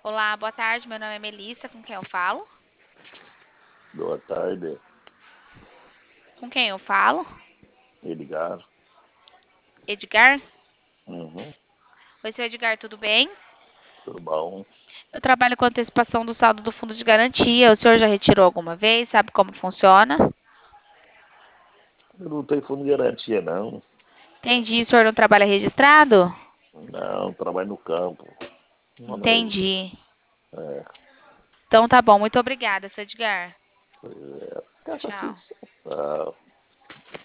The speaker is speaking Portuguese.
Olá, boa tarde. Meu nome é Melissa. Com quem eu falo? Boa tarde, Com quem eu falo? Edgar. Edgar? Uhum, Oi, seu Edgar, tudo bem? tudo bom? Eu trabalho com antecipação do saldo do fundo de garantia. O senhor já retirou alguma vez? Sabe como funciona? Eu não tenho fundo de garantia, não. Entendi. O senhor não trabalha registrado? Não, trabalho no campo. Mas, Entendi. é, Então tá bom. Muito obrigada, seu Edgar. presta Tchau. atenção. Tá?